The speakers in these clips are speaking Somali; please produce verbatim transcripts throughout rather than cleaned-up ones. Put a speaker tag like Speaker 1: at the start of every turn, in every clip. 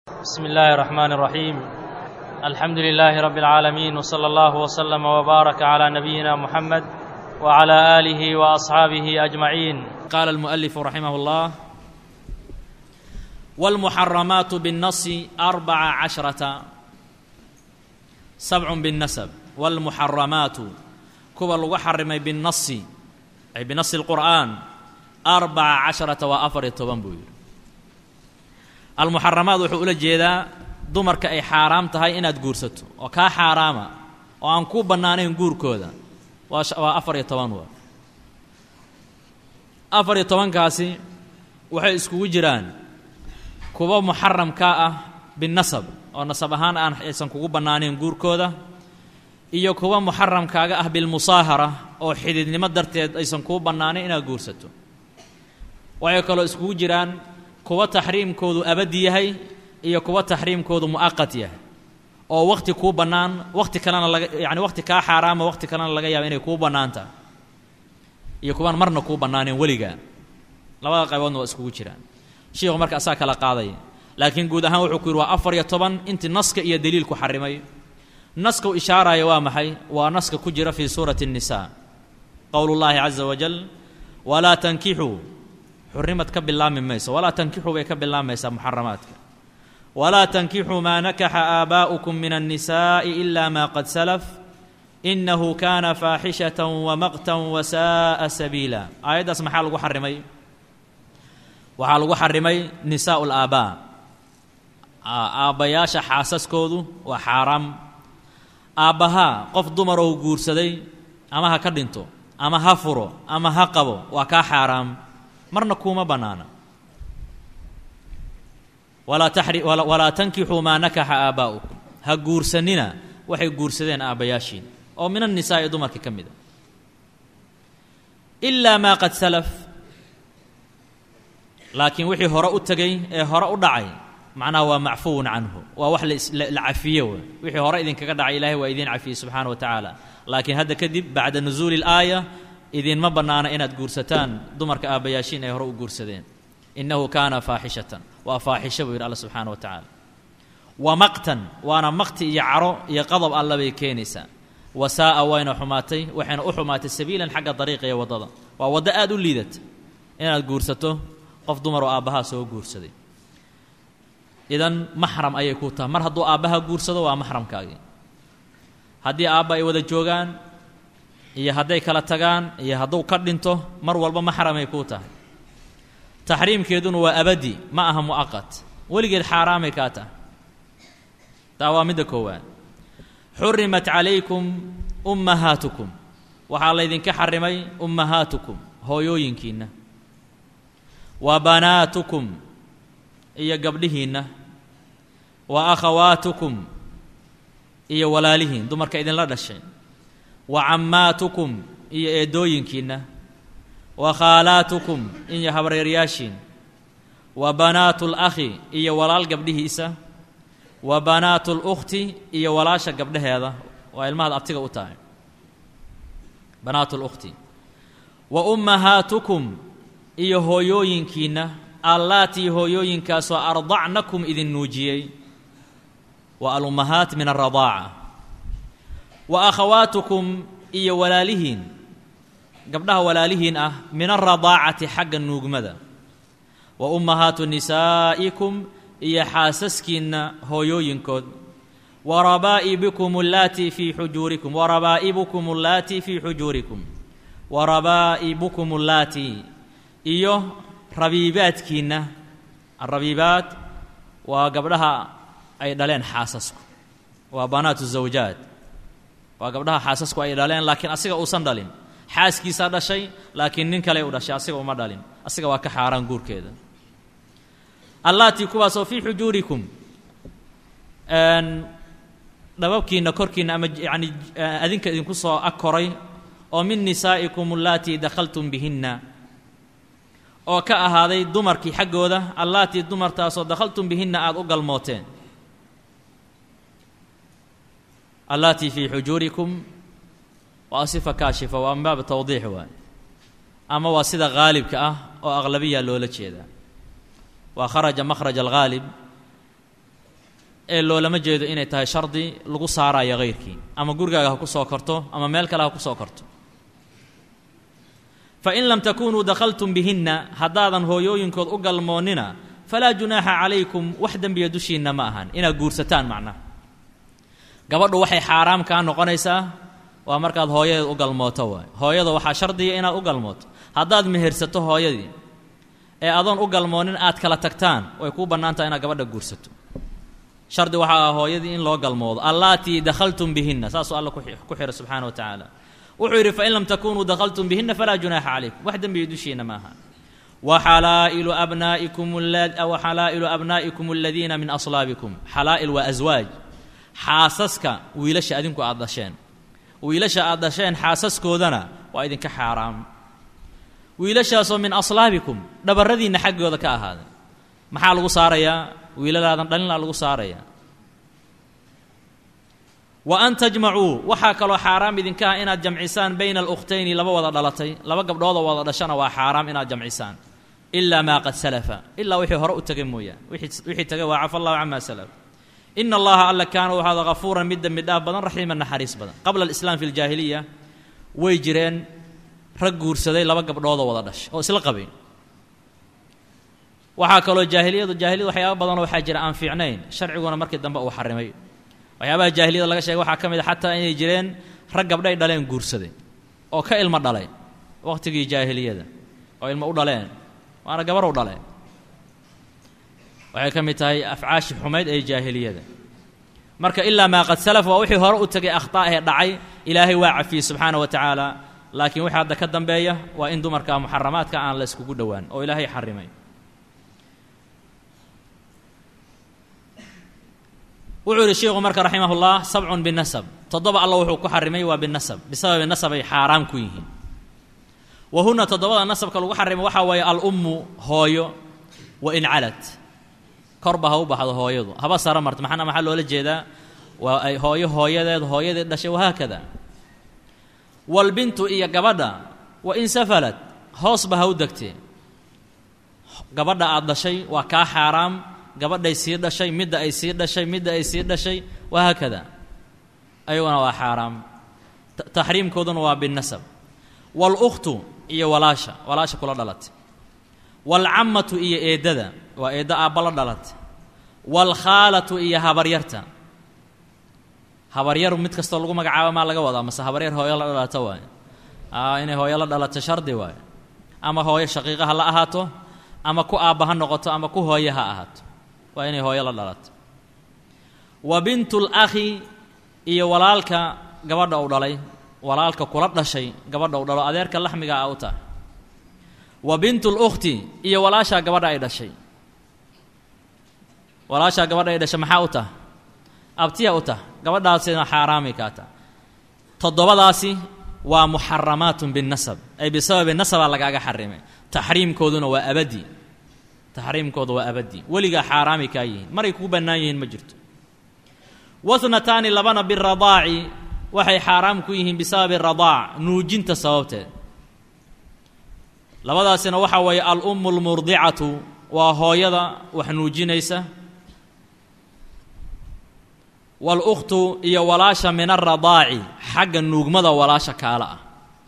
Speaker 1: بسم الله الرحمن الرحيم. الحمد لله رب العالمين، وصلى الله وسلم وبارك على نبينا محمد وعلى آله وأصحابه أجمعين. قال المؤلف رحمه الله: والمحرمات بالنص أربع عشرة سبع بالنسب. والمحرمات كوى لغو حرمي بالنص أي بنص القرآن أربع عشرة وأفر التبنبوير. المحرمات wuxuu ula jeedaa dumarka ay xaraam tahay inaad guursato oo ka xaraama oo aan ku banaanayn guurkooda waa afar iyo toban waa afar iyo toban kaasi waxay iskugu jiraan kuwa muharram ka ah binasab oo nasab ahaan aan aysan kugu banaanayn guurkooda iyo kuwa muharram kaaga ah bil musaahara oo xididnimo darteed aysan kugu banaanayn inaad guursato way kala iskugu jiraan kuwa tahriimkoodu abadi yahay iyo kuwa tahriimkoodu muaqat yahay oo waqti ku banaan waqti kalena laga yaani waqti ka xaraama waqti kalena laga yaabo inay ku banaanta iyo kuwan marna ku banaaneen waliga labada qaybood waa iskugu jiraan sheekhu marka asaa kala qaaday laakiin guud ahaan wuxuu ku yiri waa afar iyo toban inta naska iyo daliilku xarimay naska u ishaarayo waa maxay waa naska ku jira fi suurati an-nisaa qawlullaahi azza wa jalla wala tankihu حرمت كبلام ميسا ولا تنكحوا بكبلام ميسا محرماتك ولا تنكحوا ما نكح آباؤكم من النساء إلا ما قد سلف إنه كان فاحشة ومقتا وساء سبيلا. آيات اسمها حال حرمي وحال حرمي نساء الآباء آباياش حاسس كودو وحرام آبها قف دمرو غورسدي أما هكدنتو أما هفرو أما هقبو وكا حرام مرنا كوما بنانا ولا تحري ولا, ولا تنكحوا ما نكح آباؤكم هجور سننا وحي جور سدين آبياشين أو من النساء دمرك كمدا إلا ما قد سلف لكن وحي هراء التجي هراء دعي معناه ومعفو عنه ووحل العفية وحي هراء إذن كدعي إلهي وإذن عفي سبحانه وتعالى لكن هذا كذب بعد نزول الآية إذن ما بنانا إناد جورستان دمرك آبياشين يهرؤ جورسدين إنه كان فاحشة وفاحشة بير الله سبحانه وتعالى ومقتا وأنا مقتي يعرو يقضب الله بكينسا وساء وين حماتي وحين أحمات السبيل حق طريق يوضض وودأ دليدت إناد جورسته قف دمر آبها سو جورسدي إذن محرم أي كوتا مر هدو آبها جورسده ومحرم كاجي هدي آبا يود جوجان iyo haday kala tagaan iyo haduu ka dhinto mar walba maxramay ku tahay tahriimkeeduna waa abadi ma aha muaqat waligeed xaraamay ka tahay tawaamida koowaan hurrimat alaykum ummahatukum waxa la idinka xarimay ummahatukum hooyooyinkiina wa banatukum iyo gabdhihiina wa akhawatukum iyo walaalihiin dumarka idin la dhashay وعماتكم إيه إدوينكينا وخالاتكم إيه هبريرياشين وبنات الأخ إيه ولال قبله إسا وبنات الأخت إيه ولاشا قبله هذا وإلما هذا أبتغى أتاعي بنات الأخت وأمهاتكم إيه هويوينكينا اللاتي هويوينكاسو أرضعنكم إذن نوجيي والأمهات من الرضاعة وأخواتكم إيه ولالهين قبلها ولالهين أه من الرضاعة حق النوغمدة وأمهات نسائكم إيه حاسسكين هويوينكود وربائبكم اللاتي في حجوركم وربائبكم اللاتي في حجوركم وربائبكم اللاتي إيه ربيباتكين الربيبات وقبلها أي دلين حاسسكم وبنات الزوجات وقبلها حاسسكو أي دالين لكن أسيغا أوسان دالين حاسكي سادا شيء لكن نين كالي وداشي أسيغا وما دالين أسيغا واكا حاران قور كيدا اللاتي كواسو في حجوركم أن نبابكي نكوركي يعني أذنك إذن كسو أكوري ومن نسائكم اللاتي دخلتم بهن وكا هذا دمركي حقو ده اللاتي دمر تاسو دخلتم بهن آد أقل موتين اللاتي في حجوركم وصفة كاشفة وأن باب توضيح وان أما واسدة غالب كأه وأغلبية لولا كذا وخرج مخرج الغالب ee loolama jeedo inay tahay shardi lagu saarayo غeyrkii ama gurigaaga ha ku soo korto ama meel kale ha ku soo korto فإن لم تكونوا دخلتم بهن هدادا هويوينكود u galmoonina فلا جناح عليكم وحدا بيدشينا maahan ina guursataan macna gabadhu waxay xaraam ka noqonaysaa waa markaad hooyada u galmooto waay hooyada waxa shardiya inaad u galmooto hadaad mehersato hooyadii ee adoon u galmoonin aad kala tagtaan way ku banaantaa inaad gabadha guursato shardi waxa hooyadii in loo galmoodo allati dakhaltum bihinna saasu alla ku xiro subhanahu wa ta'ala wuxuu yiri fa in lam takunu dakhaltum bihinna fala junaha alaykum wahdan biyadushiina maaha wa halailu abnaikum alladhi aw halailu abnaikum alladhina min aslabikum halail wa azwaj xaasaska wiilasha adinku aad dhasheen wiilasha aad dhasheen xaasaskoodana waa idinka xaraam wiilashaasoo min aslaabikum dhabaradiina xaggooda ka ahaaday maxaa lagu saarayaa wiilalaadan dhalin lagu saarayaa wa an tajma'uu waxa kale xaraam idinka ah inaad jamcisaan bayna al-ukhtayn laba wada dhalatay laba gabdhood oo wada dhashana waa xaraam inaad jamcisaan illa ma qad salafa illa wixii hore u tagay mooyaan wixii wixii tagay waa afa allah amma salaf inna allaha alla kaana wa hada ghafuran midda midda badan rahiman naxariis badan qabla al-islam fi al-jahiliya way jireen rag guursaday laba gabdhood oo wada dhashay oo isla qabay waxa kale jaahiliyadu jaahiliyadu waxyaabo badan oo waxa jira aan fiicnayn sharciguna markii dambe uu xarimay waxyaabaha jaahiliyada laga sheegay waxa kamid ah xataa inay jireen rag gabdhay dhaleen guursaday oo ka ilmo dhalay waqtigii jaahiliyada oo ilmo u dhaleen waana gabar u dhaleen waxay kamid tahay afcaash xumayd ee jaahiliyada marka illa ma qad salaf wa wixii hore u tagay akhtaa ee dhacay ilaahay waa cafi subhanahu wa ta'ala laakiin waxa hadda ka dambeeya waa in dumarka muharramaadka aan la isku dhawaan oo ilaahay xarimay wuxuu sheekhu marka rahimahullah sab'un bin nasab toddoba allah wuxuu ku xarimay waa bin nasab bisabab nasab ay xaraam ku yihiin wa huna toddoba nasabka lagu xarimay waxa way al ummu hooyo wa in alat korbaha u baxdo hooyadu haba sara marta maxana maxaa loola jeedaa waa ay hooyo hooyadeed hooyadeed dhashay waa hakada wal bintu iyo gabadha wa in safalat hoos baha u dagtay gabadha aad dhashay waa ka xaraam gabadhay sii dhashay midda ay sii dhashay midda ay sii dhashay waa hakada aywana waa xaraam tahriimkooduna waa bin nasab wal ukhtu iyo walaasha walaasha kula dhalatay wal ammatu iyo eedada waa eeda aabala dhalatay wal khalatu iyo habaryarta habaryar mid kasta lagu magacaabo ma laga wadaa mase habaryar hooyo la dhalato waay ah inay hooyo la dhalato shardi waay ama hooyo shaqiiqa ha la ahaato ama ku aabaha noqoto ama ku hooyo ha ahaato waa inay hooyo la dhalato wa bintul akhi iyo walaalka gabadha uu dhalay walaalka kula dhashay gabadha uu dhalo adeerka laxmiga ah u taa wa bintul ukhti iyo walaasha gabadha ay dhashay walaasha gabadha ay dhashay maxaa u taa abtiya u taa gabadhaasina xaraami ka taa toddobadaasi waa muharramatun bin nasab ay bisabab nasab lagaaga xarimay tahriimkooduna waa abadi tahriimkoodu waa abadi waliga xaraami ka yihiin maray ku banaan yihiin ma jirto wasnatani labana bir radaa'i waxay xaraam ku yihiin bisabab radaa' nuujinta sababteed labadaasina waxa way al ummu al murdi'atu wa hooyada wax nuujinaysa wal ukhtu iyo walaasha min ar radaa'i xagga nuugmada walaasha kaala ah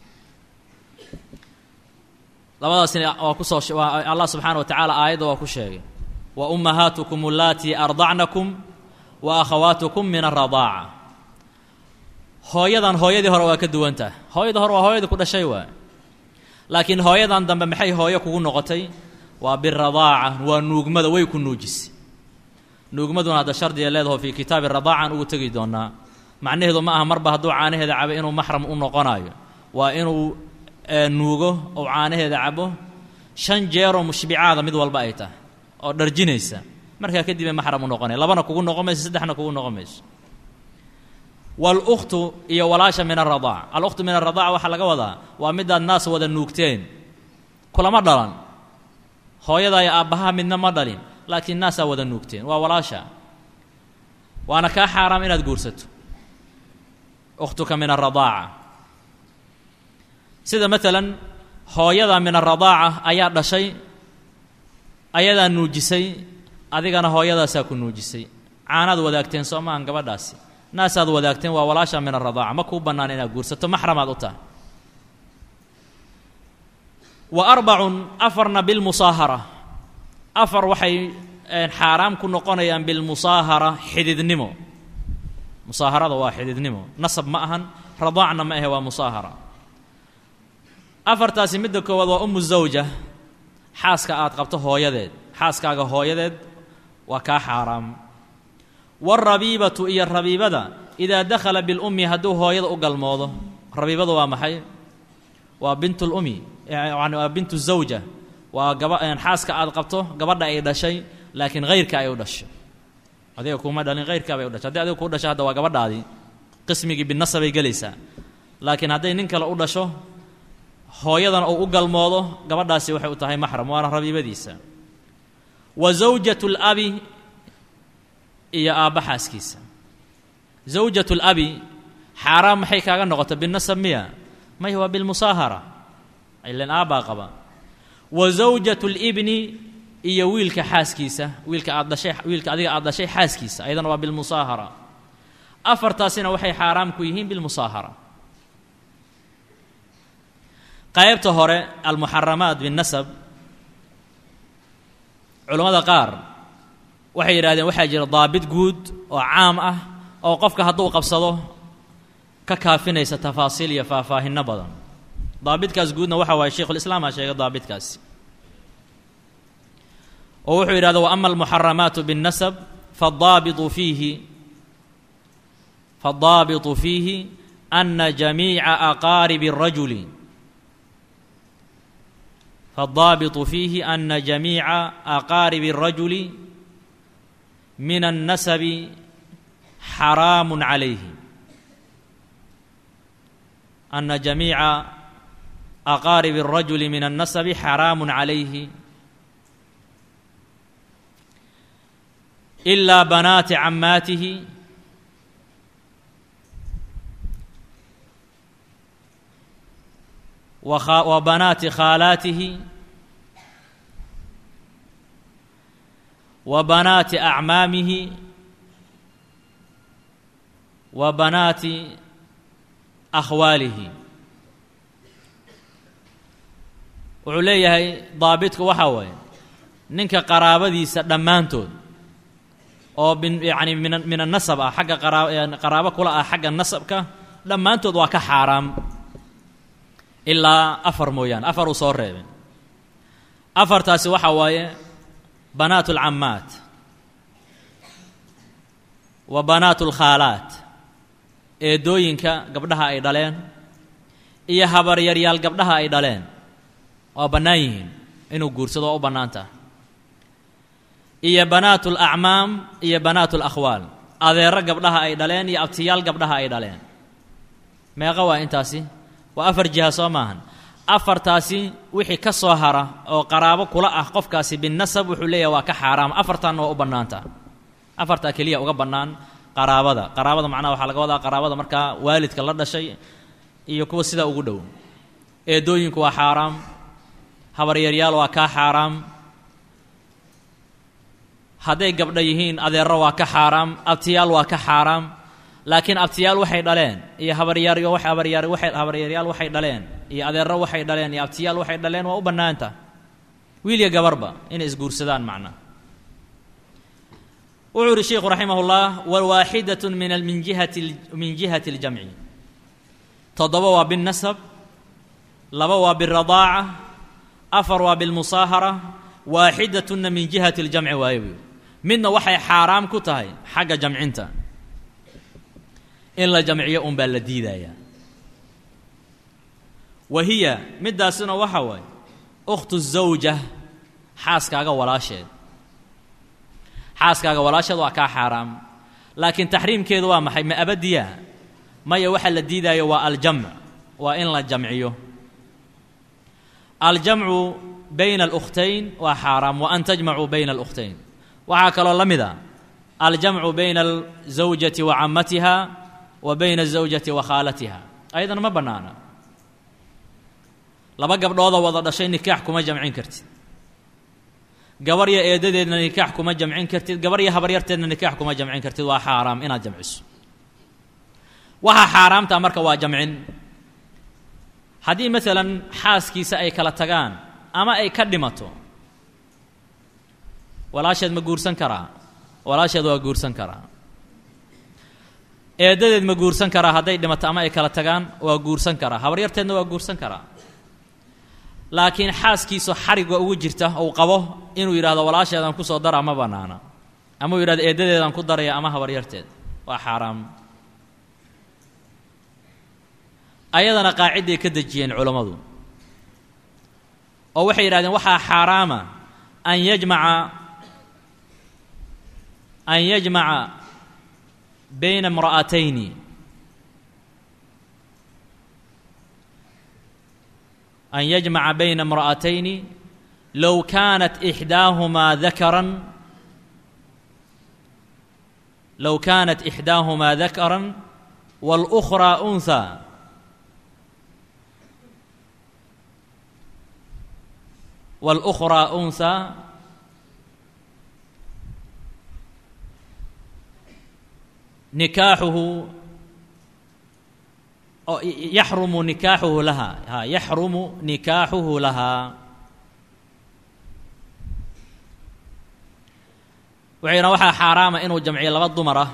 Speaker 1: labadaasina waa ku soo Allah subhanahu wa ta'ala aayada waa ku sheegay wa ummahatukum allati arda'nakum wa akhawatukum min ar radaa'a hooyadan hooyadii hore waa ka duwanta hooyada hore waa hooyada ku dhashay waa laakiin hooyadan dambe maxay hooyo kugu noqotay waa bir radaa'a waa nuugmada way ku nuujisay nuugmaduna hada shardiga leedahay fi kitaab ar-radaa'a ugu tagi doonaa macnaheedu ma aha marba haduu caanaheeda cabo inuu mahram u noqonayo waa inuu nuugo oo caanaheeda cabo shan jeer oo mushbicaada mid walba ay tahay oo dharjinaysa marka kadib mahram u noqonay labana kugu noqomayso saddexna kugu noqomayso wal ukhtu iyo walaasha min ar-radaa'a al ukhtu min ar-radaa'a waxa laga wadaa waa midda naas wada nuugteen kulama dhalan hooyada ay aabaha midna ma dhalin laakiin naas wada nuugteen waa walaasha waana ka xaraam inaad guursato ukhtuka min ar-radaa'a sida مثلا hooyada min ar-radaa'a ayaa dhashay ayada nuujisay adigana hooyadaas ku nuujisay caanad wadaagteen soomaan gabadhaasi naasaad wadaagteen waa walaasha min ar-radaa'a ma ku bannaan inaad guursato maxramaad u tahay wa arbacun afarna bilmusaahara afar waxay xaaraam ku noqonayaan bilmusaahara xididnimo musaaharada waa xididnimo nasab ma ahan radaacna ma ahe waa musaahara afartaasi midda koowaad waa ummu zawja xaaska aad qabto hooyadeed xaaskaaga hooyadeed waa kaa xaaraam warabiibatu iyo rabiibada idaa dakhala bilummi hadduu hooyada u galmoodo rabiibada waa maxay waa bintu lummi yani waa bintu zawja waa gaba xaaska aad qabto gabadha ay dhashay laakiin hayrka ay u dhashay adiga kuma dhalin hayrkaa bay u dhashay haddii adiga kuu dhashay hadda waa gabadhaadii qismigii binasabay gelaysaa laakiin hadday nin kale u dhasho hooyadana uu u galmoodo gabadhaasi waxay u tahay maxram waana rabiibadiisa wa zawjatu labi iyo aabba xaaskiisa zawjatu labi xaaraam maxay kaaga noqota binasab miya may waa bilmusaahara ilan aabbaa qaba wa zawjatu libni iyo wiilka xaaskiisa wiilka aad dhashay wiilka adiga aad dhashay xaaskiisa ayadana waa bilmusaahara afartaasina waxay xaaraam ku yihiin bilmusaahara qaybta hore almuxaramaat binnasab culammada qaar waxay yidhahdeen waxaa jira daabit guud oo caam ah oo qofka hadduu qabsado ka kaafinaysa tafaasiil iyo faahfaahinno badan daabitkaas guudna waxa waaye sheikhulislaam aa sheegay daabitkaasi oo wuxuu yidhahda wa ama almuxaramaatu binnasab faddaabitu fiihi faddaabitu fiihi ana jamiica aqaaribi الrajuli فالضابط فيه أن جميع أقارب الرجل من النسب حرام عليه أن جميع أقارب الرجل من النسب حرام عليه إلا بنات عماته وبنات خالاته وبنات أعمامه وبنات أخواله وعليه ضابطك وحوي ننك قرابدي دمانتود أو يعني من من النسب حق قرابة كلها حق النسب ك دمانتود وك حرام إلا أفر مويان أفر وصور ريبن أفر تاسي وحواي بنات العمات وبنات الخالات إيدوينك قبلها أي دالين إيا هبر يريال قبلها أي دالين وبنايين إنو قرصدوا أو بنانتا إيا بنات الأعمام إيا بنات الأخوال أذير قبلها أي دالين إيا أبتيال قبلها أي دالين ما يغوى إنتاسي وأفر جهة صوماهن أفر تاسي وحي كصهرة أو قرابة كلا أخف كاسي بالنسب وحلية وك حرام أفرتان وأبنانتا أفرتا كلية وقبنان قرابة دا قرابة معناه وحلقة دا قرابة مركا والد كلا شيء يكون سيدا وجودو إدوين كوا حرام هبر يريال وك حرام هذي قبل يهين أذير وك حرام أبتيال وك حرام laakiin abtiyaal waxay dhaleen iyo habaryaariyo wax habaryaari waxay habaryaariyaal waxay dhaleen iyo adeero waxay dhaleen iyo abtiyaal waxay dhaleen waa u banaanta wiil iyo gabarba inay isguursadaan macna wuxuu sheekhu rahimahullah wal waahidatun min al min jihati min jihati al jam'i tadaba wa bin nasab laba wa bil radaa'a afar wa bil musaahara waahidatun min jihati al jam'i waayo midna waxay xaraam ku tahay xagga jamcinta إلا جمعية أم بالديدايا وهي مداسنا وحوي أخت الزوجة حاسكاغا ولا شيء حاسكاغا ولا شيء وكا حرام لكن تحريم كذا وما ما أبديا ما يوحل الديدايا والجمع وإن لا جمعيه الجمع بين الأختين وحرام وأن تجمعوا بين الأختين وعاكل الله مذا الجمع بين الزوجة وعمتها وبين الزوجة وخالتها أيضا ما بنانا لبقى بدوضة وضع شيء نكاح كما جمعين كرتي gabar ya eedadeedna nikaax kuma jamcin kartid gabar ya habaryarteedna nikaax kuma jamcin kartid waa xaraam inaad jamciso waxa xaraamta marka waa jamcin hadii midalan xaaskiisa ay kala tagaan ama ay ka dhimato walaasheed ma guursan karaa walaasheed waa guursan karaa eedadeed ma guursan karaa haday dhimato ama ay kala tagaan waa guursan karaa habaryarteedna waa guursan karaa laakiin xaaskiisu xariga ugu jirta oo qabo inuu yiraahdo walaasheedan ku soo dara ma banaana ama uu yiraahdo eedadeedan ku daraya ama habaryarteed waa xaraam ayadana qaaciday ka dajiyeen culimadu oo waxay yiraahdeen waxa xaraama an yajmaca an yajmaca bayna imra'atayn أن يجمع بين امرأتين لو كانت إحداهما ذكرا لو كانت إحداهما ذكرا والأخرى أنثى والأخرى أنثى نكاحه يحرم نكاحه لها ها يحرم نكاحه لها وعينا وحا حرام إنه جمعي لبا دمرة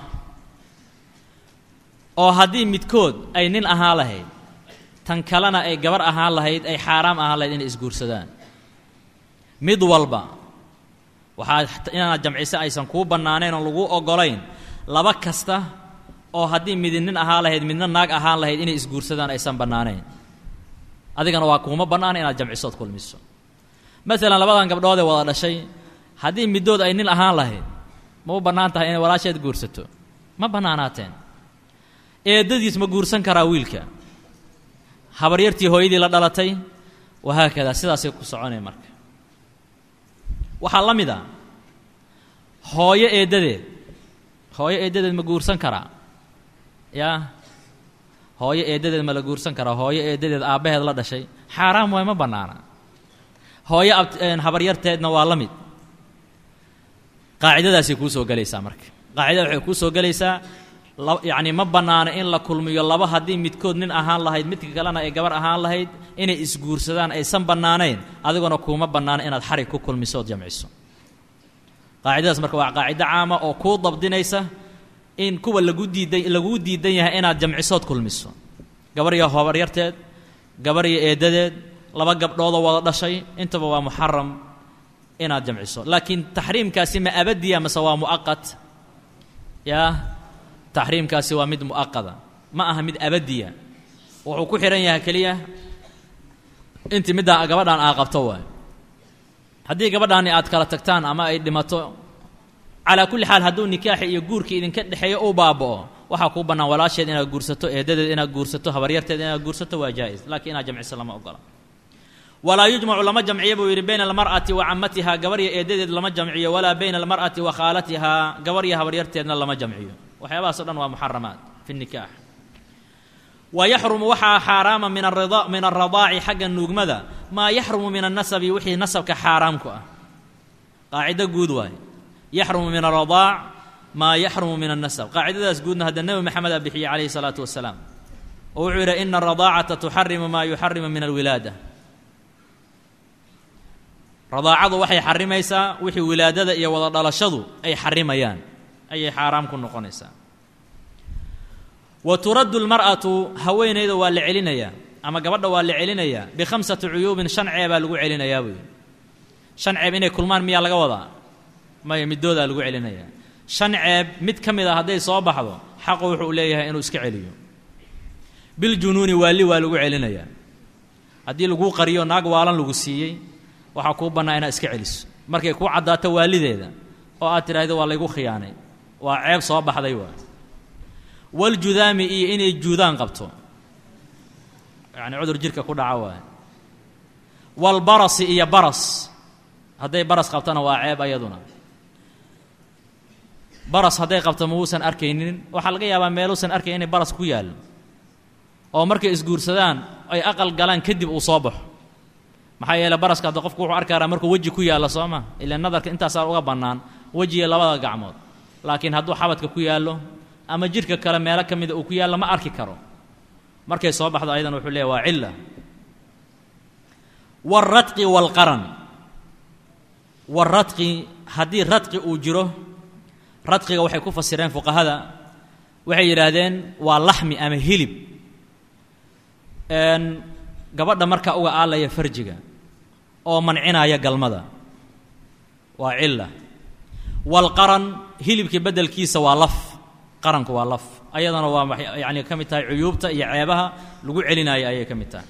Speaker 1: oo hadii midkood ay nin ahaan lahayd tan kalena ay gabar ahaan lahayd ay xaraam ahaan lahayd in isguursadaan mid walba waxa inaad jamciisa aysan ku banaaneen oo lagu ogolayn laba kasta oo hadii mid nin ahaan lahayd midna naag ahaan lahayd inay isguursadaan aysan banaaneen adigana waa kuma banaan inaad jamcisood kulmiso mesela labadan gabdhood ee wada dhashay hadii midood ay nin ahaan lahayd ma u banaan tahay inay walaasheed guursato ma banaanaateen eedadiis ma guursan karaa wiilka habaryartii hooyadii la dhalatay waxa kada sidaas ay ku soconay marka waxa la mid ah hooyo eedadeed hooyo eedadeed ma guursan karaa ya hooyo eedadeed ma la guursan karaa hooyo eedadeed aabaheed la dhashay xaraam way ma banaana hooyo habaryarteedna waa la mid qaacidadaasi ku soo galaysaa marka qaacidada waxay ku soo galaysaa يعني ما بنانا إن لا كل ميلا بها دي متكون نين أهان لهيد متك كلنا إجبار أهان لهيد إن إسجور سدان أي سام بنانين هذا قلنا كوما بنانا إن الحركة كل مسود جمع السون قاعدة اسمها قاعدة عامة أو كود ضبط نيسة إن كوا لجودي دي لجودي دي إن جمع السود كل مسون جبر يا خبر يرتد جبر يأدد لما جب روضة ولا شيء أنت بوا محرم إن جمع السود لكن تحريم كاسمة أبدية مسوا مؤقت يا تحريم كاسي ومد مؤقتة ما أهمد أبدية وحكو حرينيها كلية أنت مدى قبضان آقبتوه هدي قبضان آتكالة تكتان أما إدمتو على كل حال هدو نكاحي يقورك إذن كد حيا أو بابو وحكو بنا ولا شيء إنا قورستو إهداد إنا قورستو هبريرت إنا قورستو وجائز لكن إنا جمع السلام أقلا ولا يجمع لما جمعيه بين المرأة وعمتها قبرية إهداد لما جمعيه ولا بين المرأة وخالتها قبرية هبريرت إنا لما جمعيه وحيابها صدن ومحرمات في النكاح ويحرم وحا حراما من الرضاء من الرضاع حق النجمذا ما يحرم من النسب وحي نسب كحرامك قاعدة جودوا يحرم من الرضاع ما يحرم من النسب قاعدة جودنا هذا النبي محمد بحي عليه الصلاة والسلام وعر إن الرضاعة تحرم ما يحرم من الولادة رضاعة وحي حرم يسا وحي ولادة يا وضع شذو أي حرم يان أي حرام كن نقنسا وترد المرأة هوين إذا والعلنيا أما قبض والعلنيا بخمسة عيوب شن عيب لقو علنيا وي شن عيب إني كل مان ميا لقوضا ما يمدو ذا لقو علنيا شن عيب مد كم إذا هذي صواب حظه حقه إليها إنه اسكعليه بالجنون والي ولقو علنيا هذي لقو قريو ناق والان لقو سيي وحكوبنا إنا اسكعليس مركي كو عدات والدي ذا وآتر هذا والله يقو خياني وعيب صواب حذيوه والجذام إيه إني الجذان قبته يعني عذر جيرك كل عواه والبرص إيه برص هذا برص قبتنا وعيب أيضنا برص هذا قبته موسى أركينين وحلقيا بميلوسا أركينين برص كويال أو مركز جور سدان أي أقل قلان كذب أصابه maxaa yeelay baraska hadda qofku wuxuu arkaa markuu weji ku yaalo sooma ilaa nadarka intaas uga bannaan wejiga labada gacmood laakiin hadduu xabadka ku yaalo ama jirka kale meelo ka mid uu ku yaalo ma arki karo markay soo baxdo aydan wuxuu leeyahay waa cilla waradqi walqaran waradqi haddii radqi uu jiro radqiga waxay ku fasireen fuqahada waxay yidhaahdeen waa laxmi ama hilib n gabadha markaa uga aalaya farjiga oo mancinaya galmada waa cilla walqaran hilibkii beddelkiisa waa laf qaranku waa laf ayadana waa yacni ka mid tahay cuyuubta iyo ceebaha lagu celinayo ayay ka mid tahay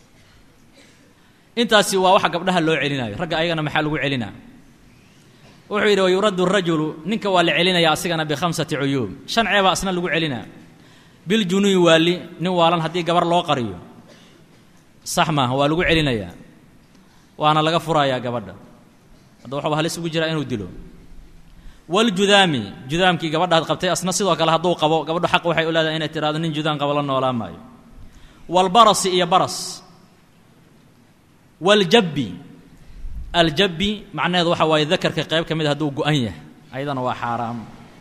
Speaker 1: intaasi waa waxa gabdhaha loo celinayo ragga ayagana maxaa lagu celinaa wuxuu yidhi wayuraddu rajulu ninka waa la celinaya asigana bikhamsati cuyuub shan ceeba asna lagu celinaa biljunuyi waali nin waalan haddii gabar loo qariyo sax maaha waa lagu celinayaa waana laga furayaa gabadha hadda waxuba halis ugu jiraa inuu dilo waljudaami judaamkii gabadhaad qabtay asna sidoo kale hadduu qabo gabadhu xaq waxay u leedahay inay tiraahdo nin judaam qabo la noolaan maayo walbarasi iyo baras waljabbi aljabbi macnaheedu waxa waaye dakarka qayb ka mid hadduu go-an yahay ayadana waa xaaraam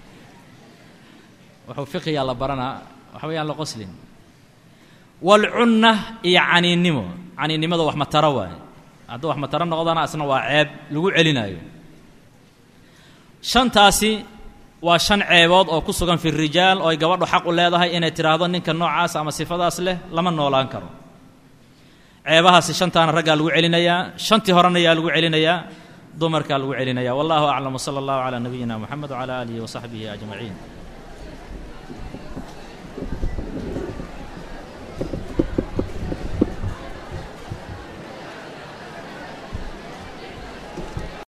Speaker 1: wuxuu fiqiyaa la baranaa waxa weeyaan la qoslin walcunna iyo caniinnimo caniinnimada wax mataro waaye hadduu wax mataro noqdana asna waa ceeb lagu celinaayo shantaasi waa shan ceebood oo ku sugan fi rijaal oo ay gabadhu xaq u leedahay inay tiraahdo ninka noocaas ama sifadaas leh lama noolaan karo ceebahaasi shantaana raggaa lagu celinayaa shantii horena yaa lagu celinayaa dumarkaa lagu celinayaa wallahu aclam wsala allahu calaa nabiyina moxamed wcala aalihi wasaxbihi ajmaciin